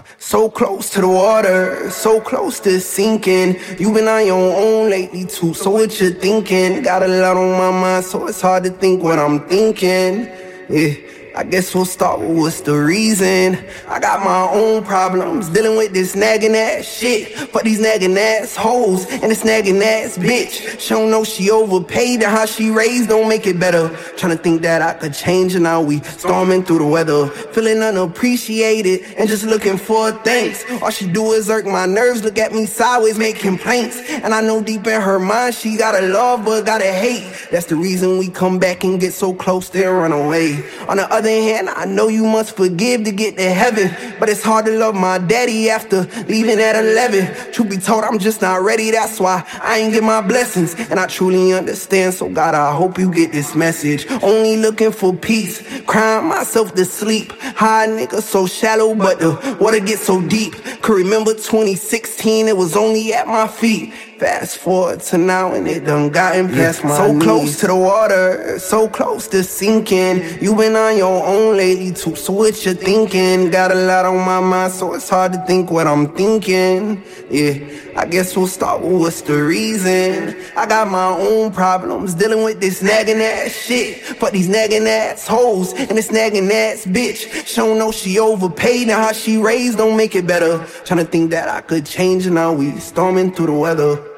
So close to the water, so close to sinking. You been on your own lately too, so what you thinking? Got a lot on my mind, so it's hard to think what I'm thinking. Yeah, I guess we'll start with what's the reason. I got my own problems, dealing with this nagging ass shit. For these nagging ass hoes and this nagging ass bitch. She don't know she overpaid and how she raised don't make it better. Trying to think that I could change and now we storming through the weather. Feeling unappreciated and just looking for thanks. All she do is irk my nerves, look at me sideways, make complaints. And I know deep in her mind she gotta love but gotta hate. That's the reason we come back and get so close then run away. On the other hand, I know you must forgive to get to heaven, but it's hard to love my daddy after leaving at 11. Truth be told, I'm just not ready, that's why I ain't get my blessings. And I truly understand, so God, I hope you get this message. Only looking for peace, crying myself to sleep. High nigga so shallow, but the water gets so deep. Could remember 2016, it was only at my feet. Fast forward to now and it done gotten past my knees. So close to the water, so close to sinking. You been on your own lately too, so what you thinking? Got a lot on my mind, so it's hard to think what I'm thinking. Yeah, I guess we'll start with what's the reason. I got my own problems, dealing with this nagging ass shit. For these nagging ass hoes and this nagging ass bitch. She don't know she overpaid and how she raised don't make it better. Trying to think that I could change and now we storming through the weather.